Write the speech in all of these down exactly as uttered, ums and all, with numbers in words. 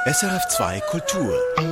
S R F zwei Kultur.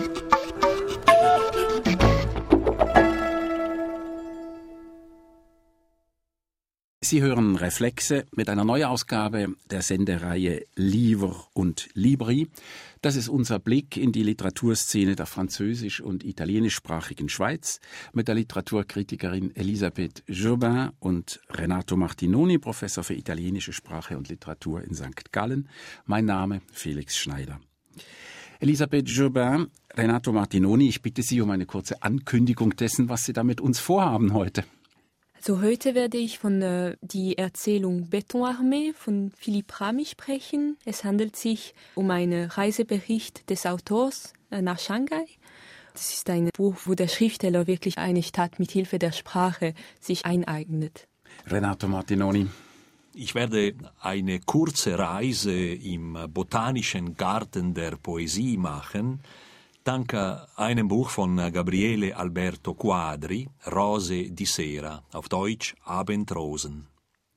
Sie hören Reflexe mit einer Neuausgabe der Sendereihe Livre und Libri. Das ist unser Blick in die Literaturszene der französisch- und italienischsprachigen Schweiz mit der Literaturkritikerin Elisabeth Jourdain und Renato Martinoni, Professor für italienische Sprache und Literatur in Sankt Gallen. Mein Name Felix Schneider. Elisabeth Jourdain, Renato Martinoni, ich bitte Sie um eine kurze Ankündigung dessen, was Sie da mit uns vorhaben heute. Also heute werde ich von äh, die Erzählung Betonarmee von Philippe Ramy sprechen. Es handelt sich um einen Reisebericht des Autors äh, nach Shanghai. Das ist ein Buch, wo der Schriftsteller wirklich eine Stadt mit Hilfe der Sprache sich eineignet. Renato Martinoni. Ich werde eine kurze Reise im Botanischen Garten der Poesie machen, dank einem Buch von Gabriele Alberto Quadri, Rose di Sera, auf Deutsch Abendrosen.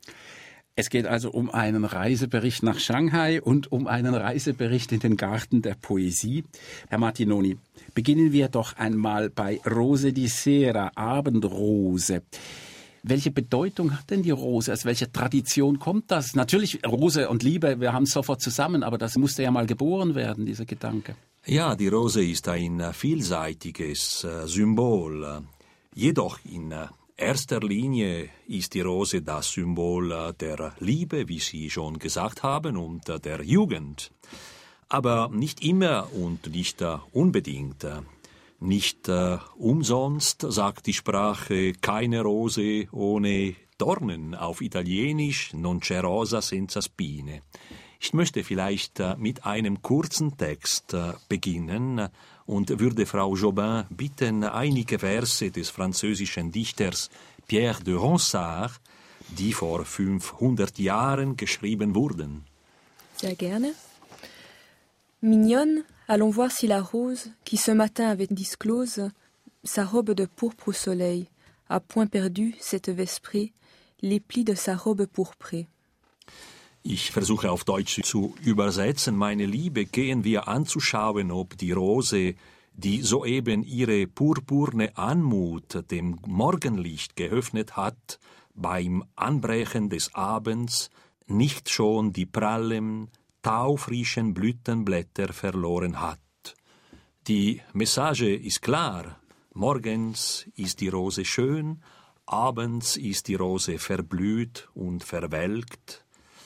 Es geht also um einen Reisebericht nach Shanghai und um einen Reisebericht in den Garten der Poesie. Herr Martinoni, beginnen wir doch einmal bei Rose di Sera, Abendrose. Welche Bedeutung hat denn die Rose? Aus welcher Tradition kommt das? Natürlich, Rose und Liebe, wir haben es sofort zusammen, aber das musste ja mal geboren werden, dieser Gedanke. Ja, die Rose ist ein vielseitiges äh, Symbol. Jedoch in äh, erster Linie ist die Rose das Symbol äh, der Liebe, wie Sie schon gesagt haben, und äh, der Jugend. Aber nicht immer und nicht äh, unbedingt. Nicht äh, umsonst sagt die Sprache keine Rose ohne Dornen auf Italienisch, non c'è rosa senza spine. Ich möchte vielleicht äh, mit einem kurzen Text äh, beginnen und würde Frau Jourdain bitten, einige Verse des französischen Dichters Pierre de Ronsard, die vor fünfhundert Jahren geschrieben wurden. Sehr gerne. Mignonne, allons voir si la rose, qui ce matin avait disclose sa robe de pourpre au soleil, a point perdu cette vesprée, les plis de sa robe pourprée. Ich versuche auf Deutsch zu übersetzen. Meine Liebe, gehen wir anzuschauen, ob die Rose, die soeben ihre purpurne Anmut dem Morgenlicht geöffnet hat, beim Anbrechen des Abends nicht schon die prallen, taufrischen Blütenblätter verloren hat. Die Message ist klar. Morgens ist die Rose schön, abends ist die Rose verblüht und verwelkt.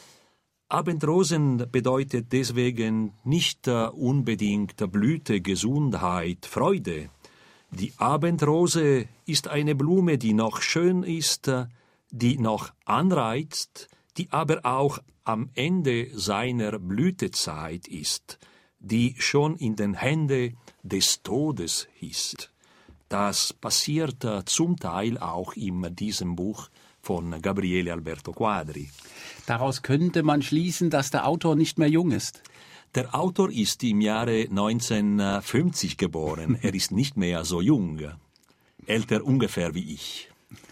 Abendrosen bedeutet deswegen nicht uh, unbedingt Blüte, Gesundheit, Freude. Die Abendrose ist eine Blume, die noch schön ist, uh, die noch anreizt, die aber auch am Ende seiner Blütezeit ist, die schon in den Händen des Todes ist. Das passiert uh, zum Teil auch in diesem Buch von Gabriele Alberto Quadri. Daraus könnte man schließen, dass der Autor nicht mehr jung ist. Der Autor ist im Jahre neunzehnhundertfünfzig geboren. Er ist nicht mehr so jung. Älter ungefähr wie ich.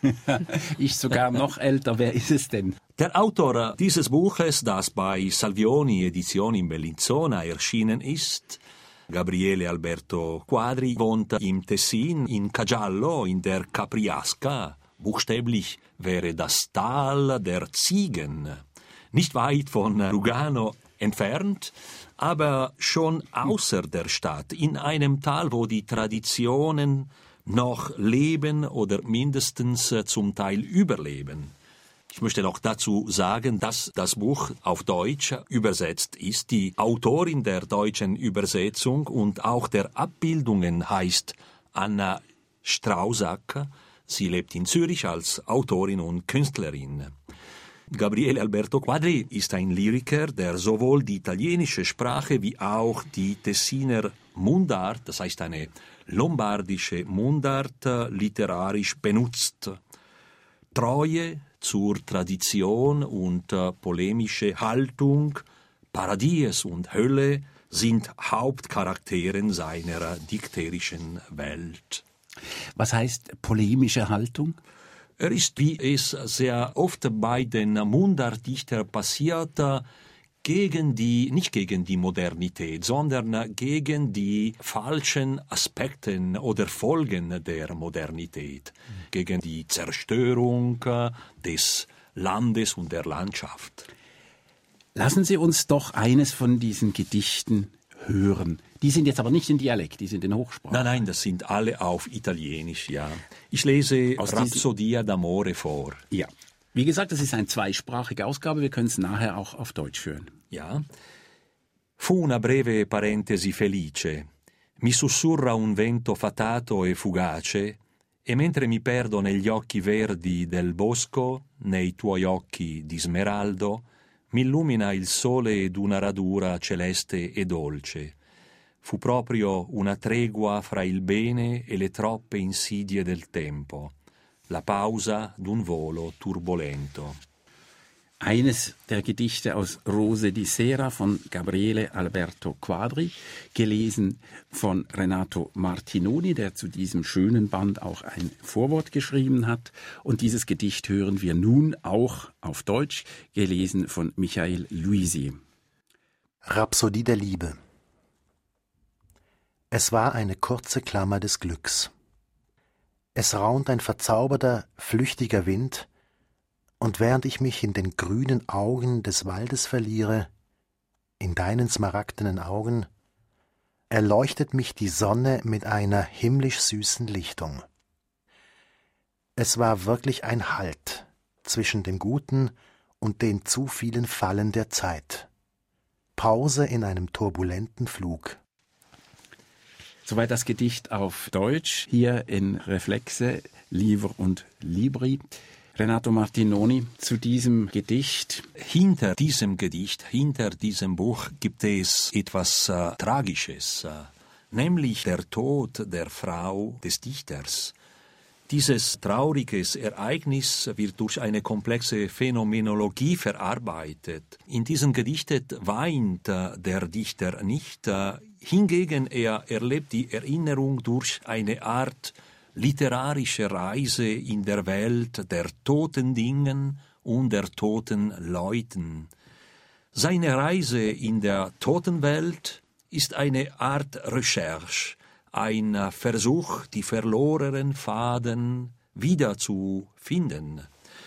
Ich sogar noch älter. Wer ist es denn? Der Autor dieses Buches, das bei Salvioni Edizioni in Bellinzona erschienen ist, Gabriele Alberto Quadri, wohnt im Tessin, in Cagiallo, in der Capriasca. Buchstäblich wäre das Tal der Ziegen, nicht weit von Lugano entfernt, aber schon außer der Stadt, in einem Tal, wo die Traditionen noch leben oder mindestens zum Teil überleben. Ich möchte noch dazu sagen, dass das Buch auf Deutsch übersetzt ist. Die Autorin der deutschen Übersetzung und auch der Abbildungen heißt Anna Strausack. Sie lebt in Zürich als Autorin und Künstlerin. Gabriele Alberto Quadri ist ein Lyriker, der sowohl die italienische Sprache wie auch die Tessiner Mundart, das heißt eine lombardische Mundart, literarisch benutzt. Treue zur Tradition und polemische Haltung, Paradies und Hölle sind Hauptcharakteren seiner dikterischen Welt. Was heißt polemische Haltung? Er ist, wie es sehr oft bei den Mundartdichtern passiert, gegen die, nicht gegen die Modernität, sondern gegen die falschen Aspekte oder Folgen der Modernität, mhm. gegen die Zerstörung des Landes und der Landschaft. Lassen Sie uns doch eines von diesen Gedichten hören. Die sind jetzt aber nicht in Dialekt, die sind in Hochsprache. Nein, nein, das sind alle auf Italienisch, ja. Ich lese aus Rapsodia d'amore vor. Ja. Wie gesagt, das ist eine zweisprachige Ausgabe, wir können es nachher auch auf Deutsch hören. Ja. Fu una breve parentesi felice, mi sussurra un vento fatato e fugace, e mentre mi perdo negli occhi verdi del bosco, nei tuoi occhi di smeraldo, mi illumina il sole d'una radura celeste e dolce. Fu proprio una tregua fra il bene e le troppe insidie del tempo. La pausa d'un volo turbolento. Eines der Gedichte aus Rose di Sera von Gabriele Alberto Quadri, gelesen von Renato Martinoni, der zu diesem schönen Band auch ein Vorwort geschrieben hat. Und dieses Gedicht hören wir nun auch auf Deutsch, gelesen von Michael Luisi. Rhapsodie der Liebe. Es war eine kurze Klammer des Glücks. Es raunt ein verzauberter, flüchtiger Wind, und während ich mich in den grünen Augen des Waldes verliere, in deinen smaragdenen Augen, erleuchtet mich die Sonne mit einer himmlisch süßen Lichtung. Es war wirklich ein Halt zwischen dem Guten und den zu vielen Fallen der Zeit. Pause in einem turbulenten Flug. Soweit das Gedicht auf Deutsch, hier in Reflexe, Livre und Libri. Renato Martinoni, zu diesem Gedicht. Hinter diesem Gedicht, hinter diesem Buch gibt es etwas äh, Tragisches, äh, nämlich der Tod der Frau des Dichters. Dieses trauriges Ereignis wird durch eine komplexe Phänomenologie verarbeitet. In diesem Gedicht weint äh, der Dichter nicht, äh, hingegen er erlebt die Erinnerung durch eine Art literarische Reise in der Welt der toten Dingen und der toten Leuten. Seine Reise in der Totenwelt ist eine Art Recherche, ein Versuch, die verlorenen Faden wiederzufinden.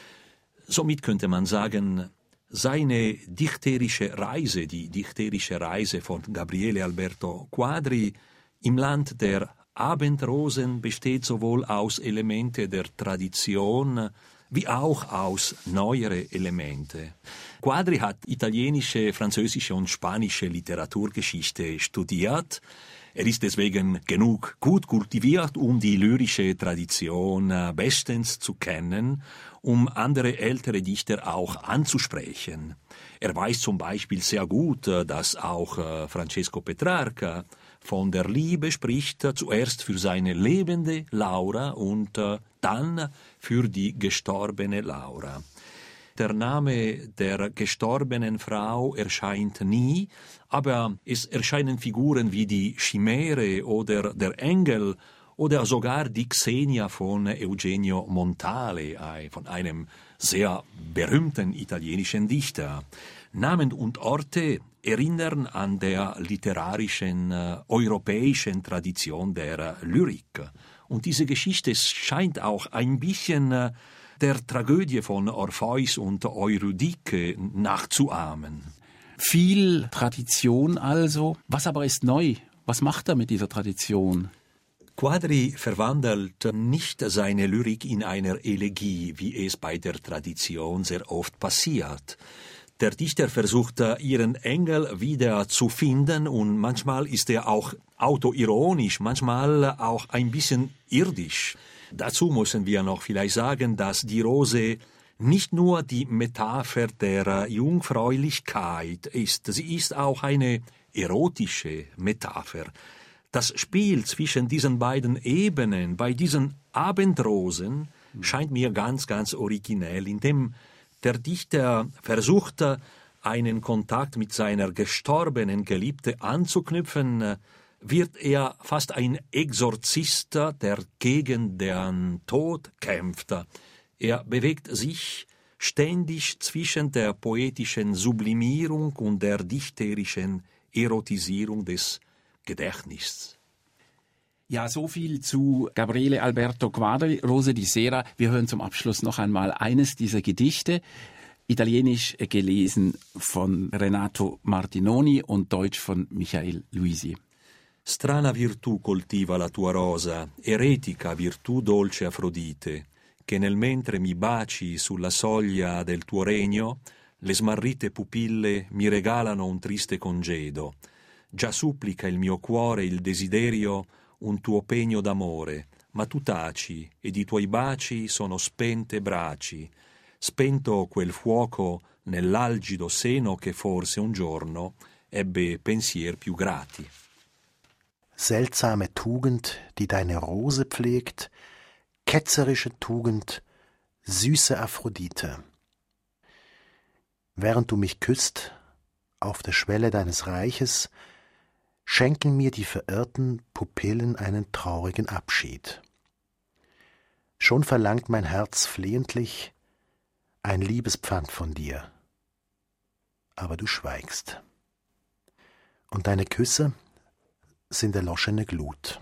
Somit könnte man sagen, seine dichterische Reise, die dichterische Reise von Gabriele Alberto Quadri im Land der Abendrosen besteht sowohl aus Elemente der Tradition wie auch aus neuere Elemente. Quadri hat italienische, französische und spanische Literaturgeschichte studiert. Er ist deswegen genug gut kultiviert, um die lyrische Tradition bestens zu kennen, um andere ältere Dichter auch anzusprechen. Er weiß zum Beispiel sehr gut, dass auch Francesco Petrarca von der Liebe spricht, zuerst für seine lebende Laura und dann für die gestorbene Laura. Der Name der gestorbenen Frau erscheint nie, aber es erscheinen Figuren wie die Chimäre oder der Engel oder sogar die Xenia von Eugenio Montale, von einem sehr berühmten italienischen Dichter. Namen und Orte erinnern an der literarischen, äh, europäischen Tradition der Lyrik. Und diese Geschichte scheint auch ein bisschen äh, der Tragödie von Orpheus und Eurydike nachzuahmen. Viel Tradition also. Was aber ist neu? Was macht er mit dieser Tradition? Quadri verwandelt nicht seine Lyrik in einer Elegie, wie es bei der Tradition sehr oft passiert. Der Dichter versucht, ihren Engel wieder zu finden und manchmal ist er auch autoironisch, manchmal auch ein bisschen irdisch. Dazu müssen wir noch vielleicht sagen, dass die Rose nicht nur die Metapher der Jungfräulichkeit ist, sie ist auch eine erotische Metapher. Das Spiel zwischen diesen beiden Ebenen bei diesen Abendrosen scheint mir ganz, ganz originell, indem der Dichter versucht, einen Kontakt mit seiner gestorbenen Geliebte anzuknüpfen, wird er fast ein Exorzist, der gegen den Tod kämpft. Er bewegt sich ständig zwischen der poetischen Sublimierung und der dichterischen Erotisierung des Gedächtnisses. Ja, so viel zu Gabriele Alberto Quadri, Rose di Sera. Wir hören zum Abschluss noch einmal eines dieser Gedichte, italienisch gelesen von Renato Martinoni und deutsch von Michael Luisi. Strana virtù coltiva la tua rosa, eretica virtù dolce Afrodite, che nel mentre mi baci sulla soglia del tuo regno, le smarrite pupille mi regalano un triste congedo. Già supplica il mio cuore il desiderio un tuo pegno d'amore, ma tu taci ed i tuoi baci sono spente braci, spento quel fuoco nell'algido seno che forse un giorno ebbe pensier più grati. Seltsame Tugend, die deine Rose pflegt, ketzerische Tugend, süße Aphrodite. Während du mich küsst, auf der Schwelle deines Reiches, schenken mir die verirrten Pupillen einen traurigen Abschied. Schon verlangt mein Herz flehentlich ein Liebespfand von dir, aber du schweigst. Und deine Küsse sind erloschene Glut.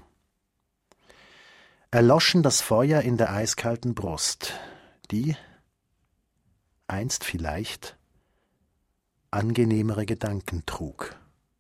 Erloschen das Feuer in der eiskalten Brust, die einst vielleicht angenehmere Gedanken trug.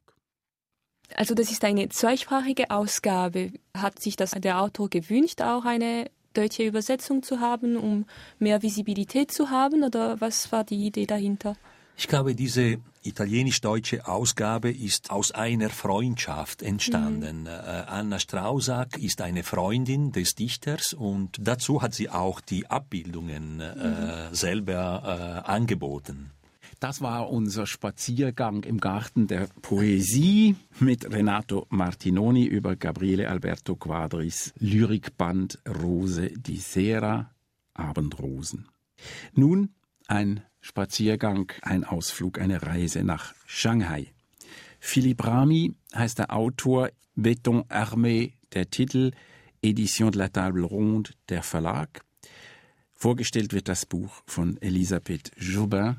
Also das ist eine zweisprachige Ausgabe. Hat sich das der Autor gewünscht, auch eine deutsche Übersetzung zu haben, um mehr Visibilität zu haben, oder was war die Idee dahinter? Ich glaube, diese italienisch-deutsche Ausgabe ist aus einer Freundschaft entstanden. Mhm. Äh, Anna Straußack ist eine Freundin des Dichters und dazu hat sie auch die Abbildungen äh, mhm. selber äh, angeboten. Das war unser Spaziergang im Garten der Poesie mit Renato Martinoni über Gabriele Alberto Quadris Lyrikband Rose di Sera, Abendrosen. Nun ein Spaziergang, ein Ausflug, eine Reise nach Shanghai. Philippe Ramy heißt der Autor, Béton Armé der Titel, Édition de la Table Ronde der Verlag. Vorgestellt wird das Buch von Elisabeth Jobin.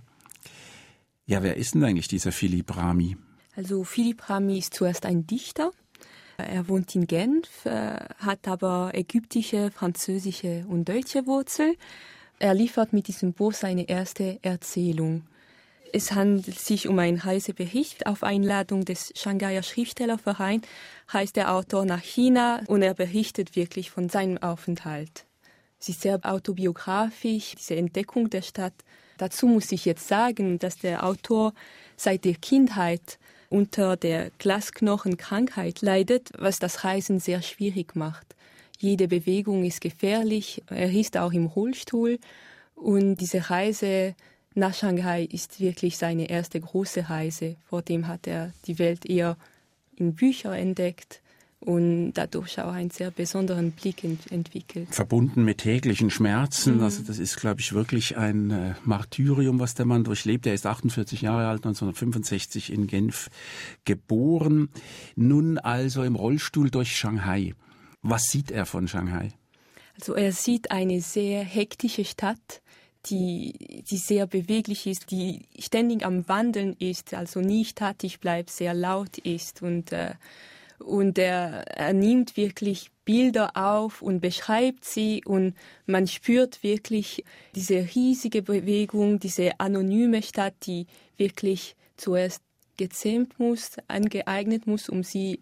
Ja, wer ist denn eigentlich dieser Philippe Ramy? Also Philippe Ramy ist zuerst ein Dichter. Er wohnt in Genf, hat aber ägyptische, französische und deutsche Wurzeln. Er liefert mit diesem Buch seine erste Erzählung. Es handelt sich um einen Reisebericht. Auf Einladung des Shanghaier Schriftstellervereins reist der Autor nach China und er berichtet wirklich von seinem Aufenthalt. Es ist sehr autobiografisch, diese Entdeckung der Stadt. Dazu muss ich jetzt sagen, dass der Autor seit der Kindheit unter der Glasknochenkrankheit leidet, was das Reisen sehr schwierig macht. Jede Bewegung ist gefährlich, er ist auch im Rollstuhl und diese Reise nach Shanghai ist wirklich seine erste große Reise. Vor dem hat er die Welt eher in Büchern entdeckt und dadurch auch einen sehr besonderen Blick ent- entwickelt. Verbunden mit täglichen Schmerzen, Mhm. also das ist, glaube ich, wirklich ein äh, Martyrium, was der Mann durchlebt. Er ist achtundvierzig Jahre alt, neunzehnhundertfünfundsechzig in Genf geboren, nun also im Rollstuhl durch Shanghai. Was sieht er von Shanghai? Also er sieht eine sehr hektische Stadt, die, die sehr beweglich ist, die ständig am Wandeln ist, also nie statisch bleibt, sehr laut ist. Und, äh, und er, er nimmt wirklich Bilder auf und beschreibt sie und man spürt wirklich diese riesige Bewegung, diese anonyme Stadt, die wirklich zuerst gezähmt muss, angeeignet muss, um sie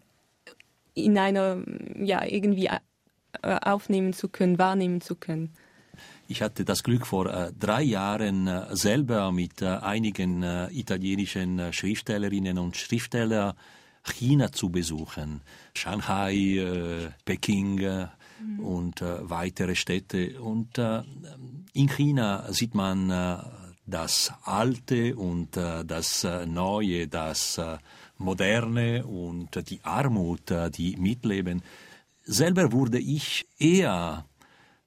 in einer, ja, irgendwie aufnehmen zu können, wahrnehmen zu können. Ich hatte das Glück, vor äh, drei Jahren äh, selber mit äh, einigen äh, italienischen äh, Schriftstellerinnen und Schriftstellern China zu besuchen. Shanghai, äh, Peking äh, mhm. und äh, weitere Städte. Und äh, in China sieht man äh, das Alte und äh, das äh, Neue, das äh, Moderne und die Armut, die mitleben. Selber wurde ich eher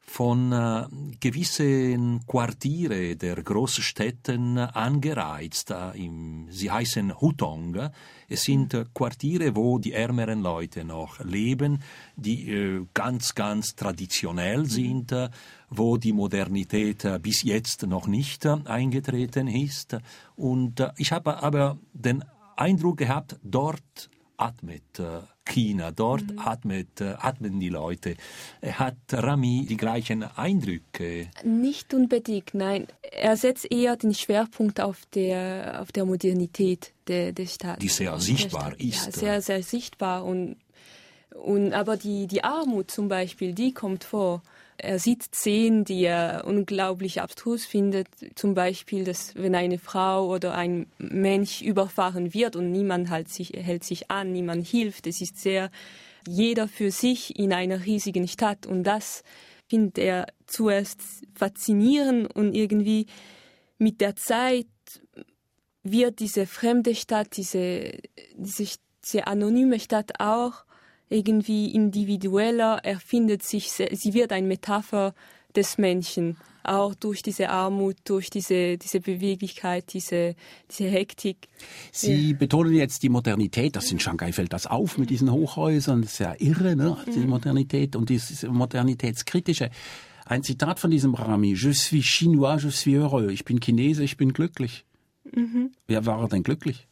von äh, gewissen Quartiere der Großstädten angereizt. Äh, im, sie heißen Hutong. Es sind äh, Quartiere, wo die ärmeren Leute noch leben, die äh, ganz, ganz traditionell sind, äh, wo die Modernität äh, bis jetzt noch nicht äh, eingetreten ist. Und äh, ich habe aber den Eindruck gehabt, dort atmet äh, China, dort mhm. atmet, äh, atmen die Leute. Hat Rami die gleichen Eindrücke? Nicht unbedingt, nein. Er setzt eher den Schwerpunkt auf der, auf der Modernität der, der Stadt. Die sehr sichtbar Stadt. ist. Ja, sehr, sehr sichtbar. Und, und, aber die, die Armut zum Beispiel, die kommt vor. Er sieht Szenen, die er unglaublich abstrus findet. Zum Beispiel, dass wenn eine Frau oder ein Mensch überfahren wird und niemand hält sich, hält sich an, niemand hilft. Es ist sehr jeder für sich in einer riesigen Stadt. Und das findet er zuerst faszinierend und irgendwie mit der Zeit wird diese fremde Stadt, diese, diese, diese anonyme Stadt auch irgendwie individueller, er findet sich, sie wird eine Metapher des Menschen, auch durch diese Armut, durch diese, diese Beweglichkeit, diese, diese Hektik. Sie ja. betonen jetzt die Modernität, das in Shanghai fällt das auf mit diesen Hochhäusern, das ist ja irre, ne? Die Modernität und dieses Modernitätskritische. Ein Zitat von diesem Rami, Je suis chinois, je suis heureux, ich bin Chinese, ich bin glücklich. Mhm. Wer war er denn glücklich?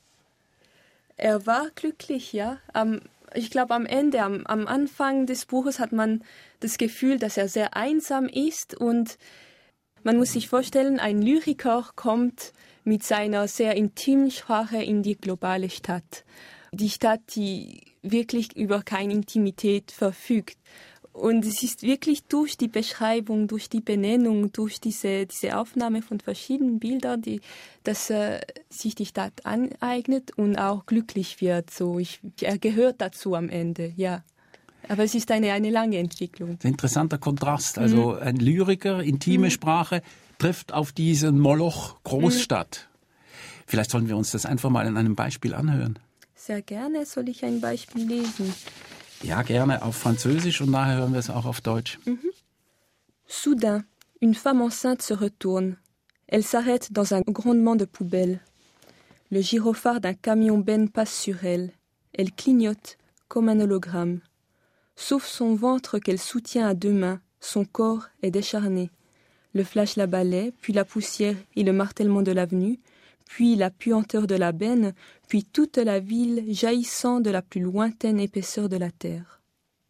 Er war glücklich, ja. Am Ich glaube, am Ende, am, am Anfang des Buches hat man das Gefühl, dass er sehr einsam ist und man muss sich vorstellen, ein Lyriker kommt mit seiner sehr intimen Sprache in die globale Stadt. Die Stadt, die wirklich über keine Intimität verfügt. Und es ist wirklich durch die Beschreibung, durch die Benennung, durch diese, diese Aufnahme von verschiedenen Bildern, die, dass äh, sich die Stadt aneignet und auch glücklich wird. So, ich, er gehört dazu am Ende, ja. Aber es ist eine, eine lange Entwicklung. Ein interessanter Kontrast. Also mhm. ein Lyriker, intime mhm. Sprache, trifft auf diesen Moloch Großstadt. Mhm. Vielleicht sollen wir uns das einfach mal in einem Beispiel anhören. Sehr gerne, soll ich ein Beispiel lesen? Ja, gerne auf Französisch und nachher hören wir es auch auf Deutsch. Mhm. Soudain, une femme enceinte se retourne. Elle s'arrête dans un grondement de poubelle. Le gyrophare d'un camion-benne passe sur elle. Elle clignote comme un hologramme. Sauf son ventre qu'elle soutient à deux mains, son corps est décharné. Le flash la balaie, puis la poussière et le martèlement de l'avenue, puis la puanteur de la benne, puis toute la ville jaillissant de la plus lointaine épaisseur de la terre.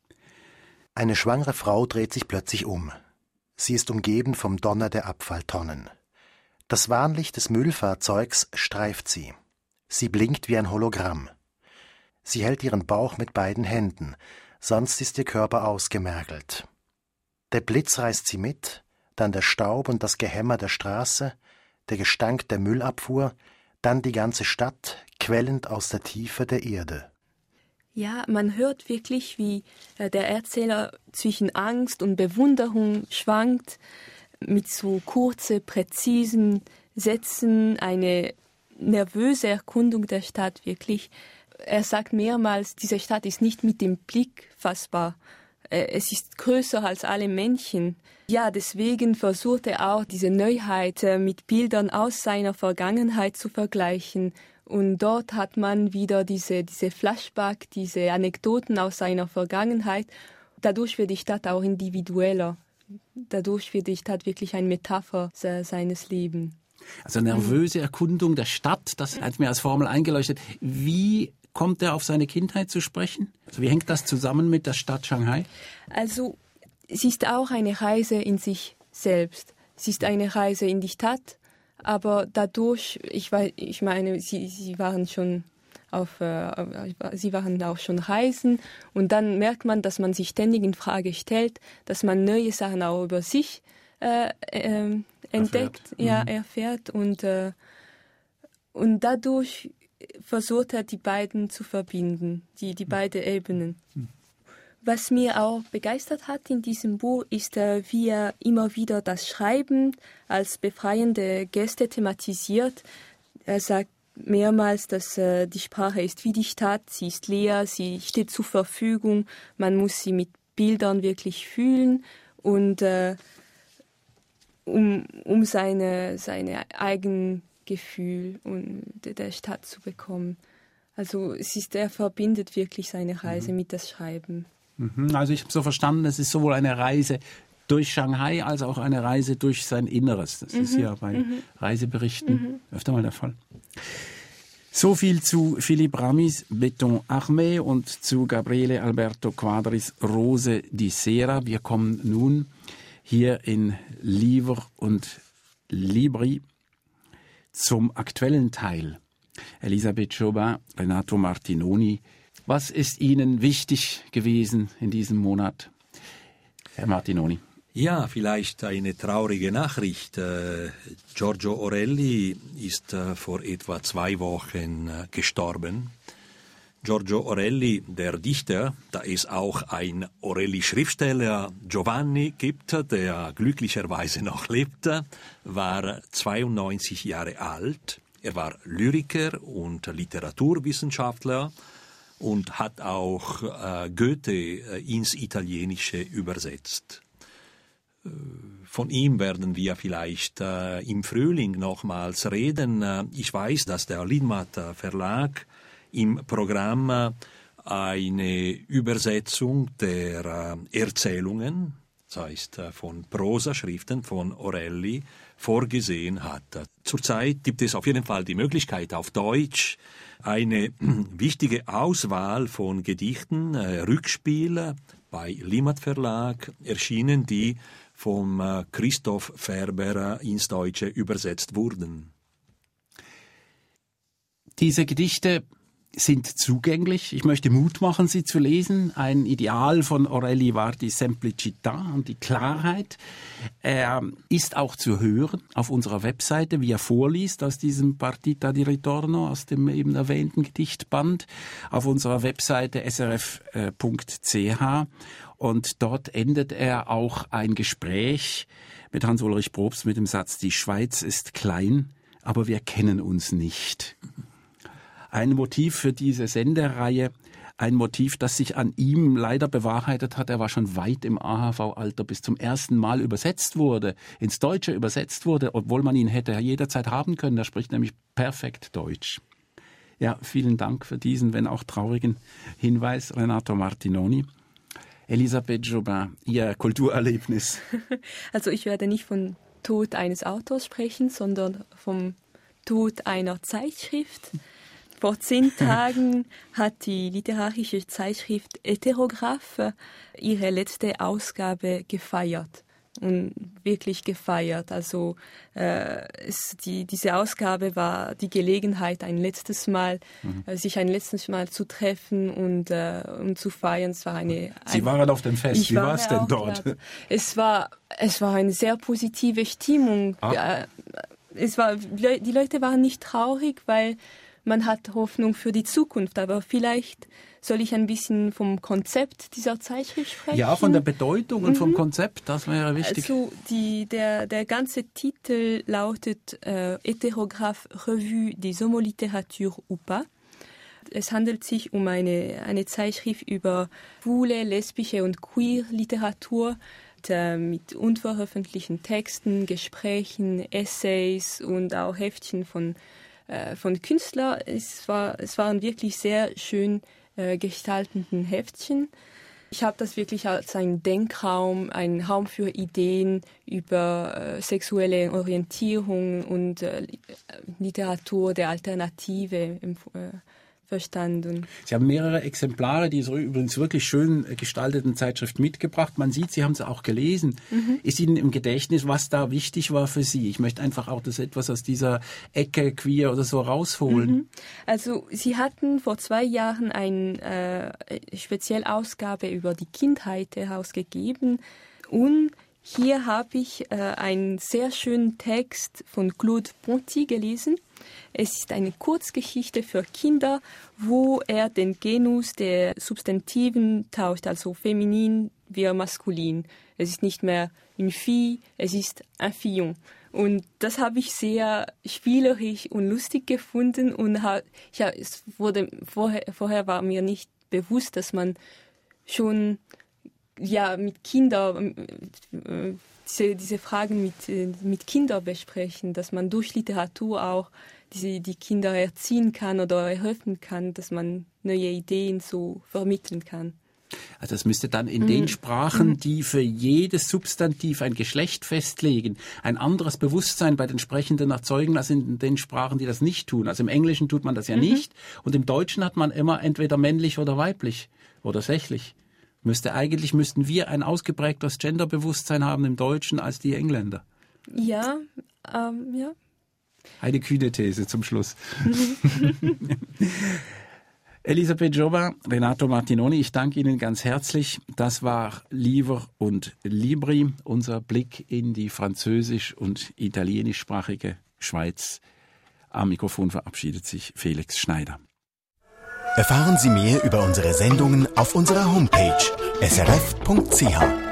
Eine schwangere Frau dreht sich plötzlich um. Sie ist umgeben vom Donner der Abfalltonnen. Das Warnlicht des Müllfahrzeugs streift sie. Sie blinkt wie ein Hologramm. Sie hält ihren Bauch mit beiden Händen, sonst ist ihr Körper ausgemergelt. Der Blitz reißt sie mit, dann der Staub und das Gehämmer der Straße, der Gestank der Müllabfuhr, dann die ganze Stadt, quellend aus der Tiefe der Erde. Ja, man hört wirklich, wie der Erzähler zwischen Angst und Bewunderung schwankt, mit so kurzen, präzisen Sätzen, eine nervöse Erkundung der Stadt wirklich. Er sagt mehrmals, diese Stadt ist nicht mit dem Blick fassbar. Es ist größer als alle Menschen. Ja, deswegen versucht er auch, diese Neuheit mit Bildern aus seiner Vergangenheit zu vergleichen. Und dort hat man wieder diese, diese Flashback, diese Anekdoten aus seiner Vergangenheit. Dadurch wird die Stadt auch individueller. Dadurch wird die Stadt wirklich eine Metapher seines Lebens. Also nervöse Erkundung der Stadt, das hat mir als Formel eingeleuchtet. Wie kommt er auf seine Kindheit zu sprechen? Also wie hängt das zusammen mit der Stadt Shanghai? Also es ist auch eine Reise in sich selbst. Es ist eine Reise in die Stadt, aber dadurch, ich, weiß, ich meine, sie, sie waren schon auf, äh, sie waren auch schon reisen und dann merkt man, dass man sich ständig in Frage stellt, dass man neue Sachen auch über sich äh, äh, entdeckt, erfährt. ja, erfährt und äh, und dadurch versucht er, die beiden zu verbinden, die, die beiden Ebenen. Was mir auch begeistert hat in diesem Buch, ist, wie er immer wieder das Schreiben als befreiende Geste thematisiert. Er sagt mehrmals, dass äh, die Sprache ist wie die Stadt, sie ist leer, sie steht zur Verfügung, man muss sie mit Bildern wirklich fühlen und äh, um, um seine, seine eigenen Gefühl und der Stadt zu bekommen. Also es ist, er verbindet wirklich seine Reise mhm. mit das Schreiben. Also ich habe so verstanden, es ist sowohl eine Reise durch Shanghai als auch eine Reise durch sein Inneres. Das mhm. ist ja bei mhm. Reiseberichten mhm. öfter mal der Fall. So viel zu Philippe Ramis Béton Armé und zu Gabriele Alberto Quadris Rose di Sera. Wir kommen nun hier in Livre und Libri zum aktuellen Teil. Elisabeth Jobin, Renato Martinoni, was ist Ihnen wichtig gewesen in diesem Monat, Herr Martinoni? Ja, vielleicht eine traurige Nachricht. Äh, Giorgio Orelli ist äh, vor etwa zwei Wochen äh, gestorben. Giorgio Orelli, der Dichter, da es auch ein Orelli-Schriftsteller Giovanni gibt, der glücklicherweise noch lebte, war zweiundneunzig Jahre alt. Er war Lyriker und Literaturwissenschaftler und hat auch äh, Goethe äh, ins Italienische übersetzt. Von ihm werden wir vielleicht äh, im Frühling nochmals reden. Äh, ich weiß, dass der Lidmatt Verlag im Programm äh, eine Übersetzung der äh, Erzählungen, das heißt äh, von Prosaschriften von Orelli, vorgesehen hat. Zurzeit gibt es auf jeden Fall die Möglichkeit, auf Deutsch eine wichtige Auswahl von Gedichten, äh, Rückspiele bei Lidmatt Verlag erschienen, die vom äh, Christoph Ferber ins Deutsche übersetzt wurden. Diese Gedichte sind zugänglich. Ich möchte Mut machen, sie zu lesen. Ein Ideal von Orelli war die Semplicità und die Klarheit. Er ist auch zu hören auf unserer Webseite, wie er vorliest aus diesem Partita di Ritorno, aus dem eben erwähnten Gedichtband, auf unserer Webseite s r f punkt c h. Und dort endet er auch ein Gespräch mit Hans-Ulrich Probst mit dem Satz: Die Schweiz ist klein, aber wir kennen uns nicht. Ein Motiv für diese Sendereihe, ein Motiv, das sich an ihm leider bewahrheitet hat. Er war schon weit im A H V-Alter, bis zum ersten Mal übersetzt wurde, ins Deutsche übersetzt wurde, obwohl man ihn hätte jederzeit haben können. Er spricht nämlich perfekt Deutsch. Ja, vielen Dank für diesen, wenn auch traurigen Hinweis, Renato Martinoni. Elisabeth Jobin, Ihr Kulturerlebnis. Also ich werde nicht vom Tod eines Autors sprechen, sondern vom Tod einer Zeitschrift. Vor zehn Tagen hat die literarische Zeitschrift Heterograph ihre letzte Ausgabe gefeiert. Und wirklich gefeiert. Also äh, es, die, diese Ausgabe war die Gelegenheit, ein letztes Mal, mhm. äh, sich ein letztes Mal zu treffen und, äh, und zu feiern. Es war eine, Sie ein, waren auf dem Fest. Wie war es denn dort? Dort. Es war, es war eine sehr positive Stimmung. Ah. Es war, die Leute waren nicht traurig, weil man hat Hoffnung für die Zukunft, aber vielleicht soll ich ein bisschen vom Konzept dieser Zeitschrift sprechen. Ja, von der Bedeutung und mhm. vom Konzept, das wäre wichtig. Also die, der, der ganze Titel lautet äh, Heterograph Revue des Homolittératures ou pas. Es handelt sich um eine, eine Zeitschrift über schwule, lesbische und queer Literatur mit unveröffentlichten Texten, Gesprächen, Essays und auch Heftchen von von Künstlern. Es war, es waren wirklich sehr schön äh, gestalteten Heftchen. Ich habe das wirklich als einen Denkraum, einen Raum für Ideen über äh, sexuelle Orientierung und äh, Literatur der Alternative äh, verstanden. Sie haben mehrere Exemplare dieser übrigens wirklich schön gestalteten Zeitschrift mitgebracht. Man sieht, Sie haben sie auch gelesen. Mhm. Ist Ihnen im Gedächtnis, was da wichtig war für Sie? Ich möchte einfach auch das etwas aus dieser Ecke queer oder so rausholen. Mhm. Also Sie hatten vor zwei Jahren eine äh, spezielle Ausgabe über die Kindheit herausgegeben und hier habe ich äh, einen sehr schönen Text von Claude Ponty gelesen. Es ist eine Kurzgeschichte für Kinder, wo er den Genus der Substantiven tauscht, also feminin wie maskulin. Es ist nicht mehr une fille, es ist un fillon. Und das habe ich sehr spielerisch und lustig gefunden. Und ha, ja, es wurde, vorher, vorher war mir nicht bewusst, dass man schon ja, mit Kindern, äh, diese, diese Fragen mit, äh, mit Kindern besprechen, dass man durch Literatur auch diese, die Kinder erziehen kann oder eröffnen kann, dass man neue Ideen so vermitteln kann. Also das müsste dann in mhm. den Sprachen, die für jedes Substantiv ein Geschlecht festlegen, ein anderes Bewusstsein bei den Sprechenden erzeugen als in den Sprachen, die das nicht tun. Also im Englischen tut man das ja mhm. nicht und im Deutschen hat man immer entweder männlich oder weiblich oder sächlich. Müsste eigentlich müssten wir ein ausgeprägteres Genderbewusstsein haben im Deutschen als die Engländer. Ja, ähm, ja. Eine kühne These zum Schluss. Elisabeth Jobba, Renato Martinoni, ich danke Ihnen ganz herzlich. Das war Livre und Libri, unser Blick in die französisch- und italienischsprachige Schweiz. Am Mikrofon verabschiedet sich Felix Schneider. Erfahren Sie mehr über unsere Sendungen auf unserer Homepage s r f punkt c h.